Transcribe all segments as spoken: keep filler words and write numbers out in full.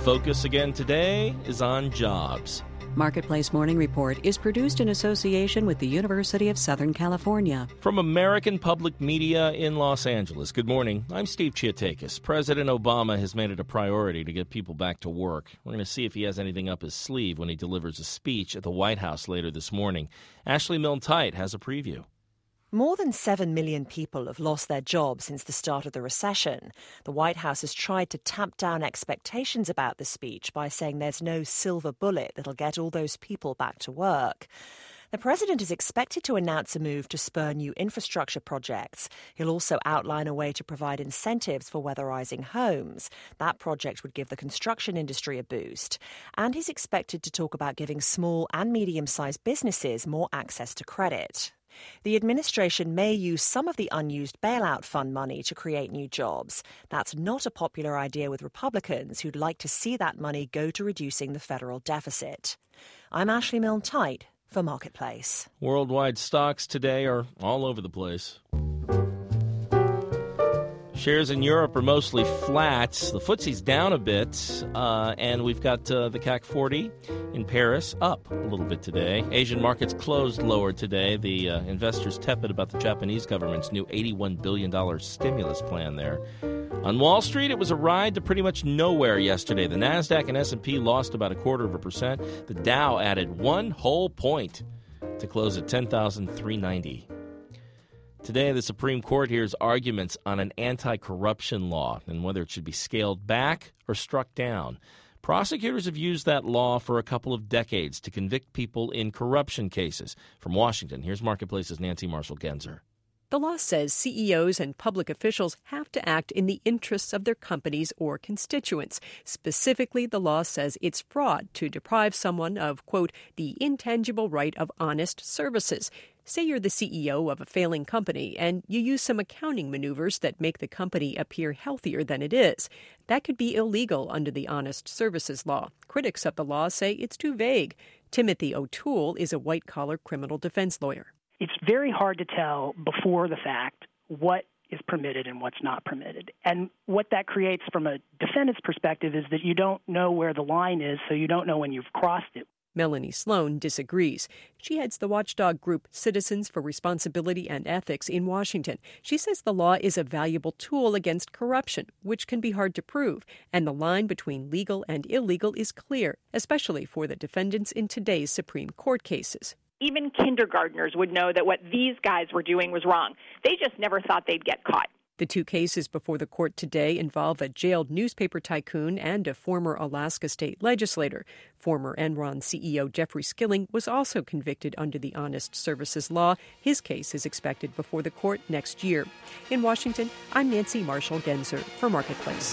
focus again today is on jobs. Marketplace Morning Report is produced in association with the University of Southern California. From American Public Media in Los Angeles, good morning. I'm Steve Chiatakis. President Obama has made it a priority to get people back to work. We're going to see if he has anything up his sleeve when he delivers a speech at the White House later this morning. Ashley Milne-Tite has a preview. More than seven million people have lost their jobs since the start of the recession. The White House has tried to tamp down expectations about the speech by saying there's no silver bullet that'll get all those people back to work. The president is expected to announce a move to spur new infrastructure projects. He'll also outline a way to provide incentives for weatherizing homes. That project would give the construction industry a boost. And he's expected to talk about giving small and medium-sized businesses more access to credit. The administration may use some of the unused bailout fund money to create new jobs. That's not a popular idea with Republicans who'd like to see that money go to reducing the federal deficit. I'm Ashley Milne-Tite for Marketplace. Worldwide stocks today are all over the place. Shares in Europe are mostly flat. The F T Se's down a bit, uh, and we've got uh, the C A C forty in Paris up a little bit today. Asian markets closed lower today. The uh, investors tepid about the Japanese government's new eighty-one billion dollars stimulus plan there. On Wall Street, it was a ride to pretty much nowhere yesterday. The NASDAQ and S and P lost about a quarter of a percent. The Dow added one whole point to close at ten thousand three hundred ninety. Today, the Supreme Court hears arguments on an anti-corruption law and whether it should be scaled back or struck down. Prosecutors have used that law for a couple of decades to convict people in corruption cases. From Washington, here's Marketplace's Nancy Marshall-Genzer. The law says C E Os and public officials have to act in the interests of their companies or constituents. Specifically, the law says it's fraud to deprive someone of, quote, the intangible right of honest services. Say you're the C E O of a failing company and you use some accounting maneuvers that make the company appear healthier than it is. That could be illegal under the Honest Services Law. Critics of the law say it's too vague. Timothy O'Toole is a white-collar criminal defense lawyer. It's very hard to tell before the fact what is permitted and what's not permitted. And what that creates from a defendant's perspective is that you don't know where the line is, so you don't know when you've crossed it. Melanie Sloan disagrees. She heads the watchdog group Citizens for Responsibility and Ethics in Washington. She says the law is a valuable tool against corruption, which can be hard to prove, and the line between legal and illegal is clear, especially for the defendants in today's Supreme Court cases. Even kindergartners would know that what these guys were doing was wrong. They just never thought they'd get caught. The two cases before the court today involve a jailed newspaper tycoon and a former Alaska state legislator. Former Enron C E O Jeffrey Skilling was also convicted under the Honest Services Law. His case is expected before the court next year. In Washington, I'm Nancy Marshall-Genzer for Marketplace.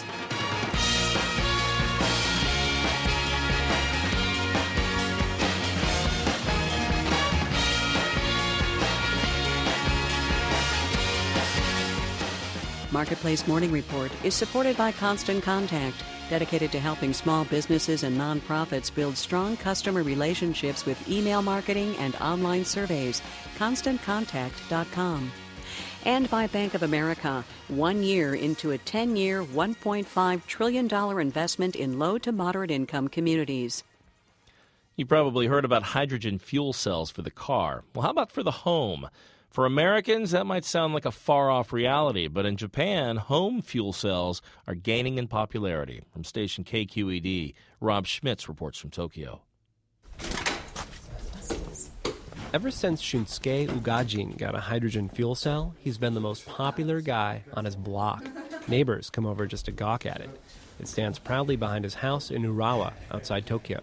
Marketplace Morning Report is supported by Constant Contact, dedicated to helping small businesses and nonprofits build strong customer relationships with email marketing and online surveys. constant contact dot com. And by Bank of America, one year into a ten-year, one point five trillion dollars investment in low to moderate income communities. You probably heard about hydrogen fuel cells for the car. Well, how about for the home? For Americans, that might sound like a far-off reality, but in Japan, home fuel cells are gaining in popularity. From station K Q E D, Rob Schmitz reports from Tokyo. Ever since Shunsuke Ugajin got a hydrogen fuel cell, he's been the most popular guy on his block. Neighbors come over just to gawk at it. It stands proudly behind his house in Urawa, outside Tokyo.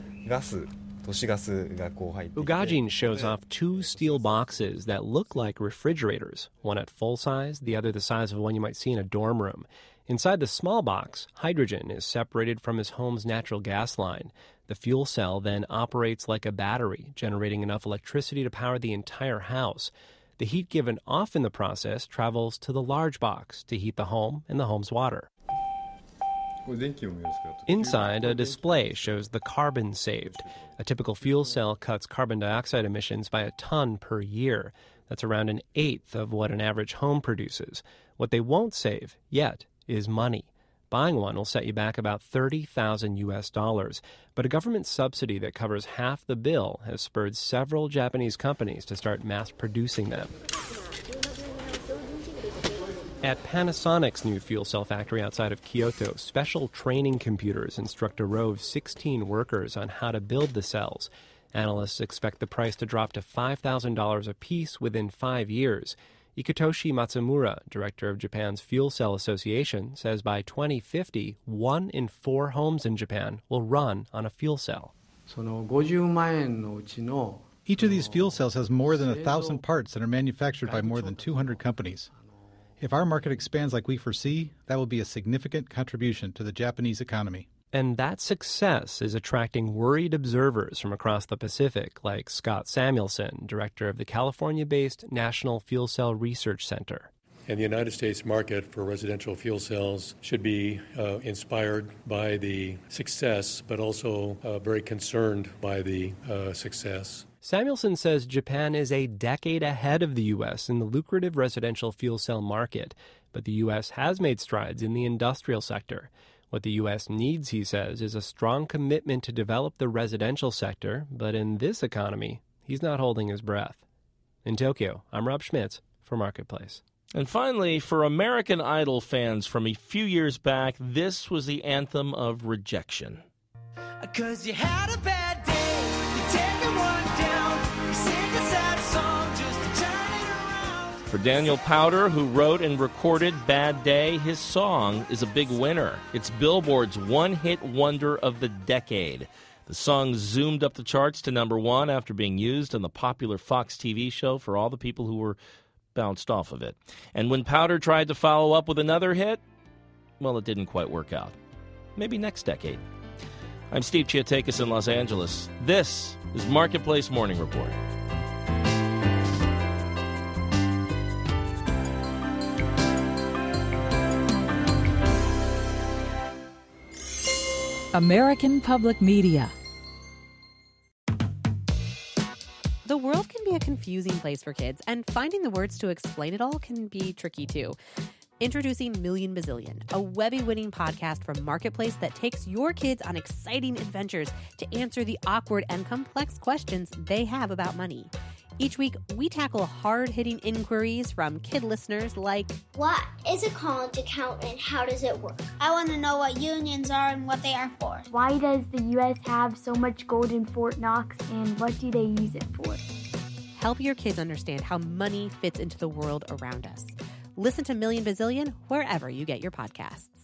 Ugajin shows off two steel boxes that look like refrigerators, one at full size, the other the size of one you might see in a dorm room. Inside the small box, hydrogen is separated from his home's natural gas line. The fuel cell then operates like a battery, generating enough electricity to power the entire house. The heat given off in the process travels to the large box to heat the home and the home's water. Inside, a display shows the carbon saved. A typical fuel cell cuts carbon dioxide emissions by a ton per year. That's around an eighth of what an average home produces. What they won't save, yet, is money. Buying one will set you back about thirty thousand U S dollars, but a government subsidy that covers half the bill has spurred several Japanese companies to start mass-producing them. At Panasonic's new fuel cell factory outside of Kyoto, special training computers instruct a row of sixteen workers on how to build the cells. Analysts expect the price to drop to five thousand dollars apiece within five years. Ikutoshi Matsumura, director of Japan's Fuel Cell Association, says by twenty fifty, one in four homes in Japan will run on a fuel cell. Each of these fuel cells has more than a thousand parts that are manufactured by more than two hundred companies. If our market expands like we foresee, that will be a significant contribution to the Japanese economy. And that success is attracting worried observers from across the Pacific, like Scott Samuelson, director of the California-based National Fuel Cell Research Center. And the United States market for residential fuel cells should be uh, inspired by the success, but also uh, very concerned by the uh, success. Samuelson says Japan is a decade ahead of the U S in the lucrative residential fuel cell market, but the U S has made strides in the industrial sector. What the U S needs, he says, is a strong commitment to develop the residential sector, but in this economy, he's not holding his breath. In Tokyo, I'm Rob Schmitz for Marketplace. And finally, for American Idol fans from a few years back, this was the anthem of rejection. 'Cause you had a bad day, you're taking one down, you sing a sad song just to turn it around. For Daniel Powter, who wrote and recorded Bad Day, his song is a big winner. It's Billboard's one-hit wonder of the decade. The song zoomed up the charts to number one after being used on the popular Fox T V show for all the people who were bounced off of it. And when Powter tried to follow up with another hit, well, it didn't quite work out. Maybe next decade. I'm Steve Chiatakis in Los Angeles. This is Marketplace Morning Report. American Public Media. The world can be a confusing place for kids, and finding the words to explain it all can be tricky too. Introducing Million Bazillion, a Webby-winning podcast from Marketplace that takes your kids on exciting adventures to answer the awkward and complex questions they have about money. Each week, we tackle hard-hitting inquiries from kid listeners like, what is a college account and how does it work? I want to know what unions are and what they are for. Why does the U S have so much gold in Fort Knox and what do they use it for? Help your kids understand how money fits into the world around us. Listen to Million Bazillion wherever you get your podcasts.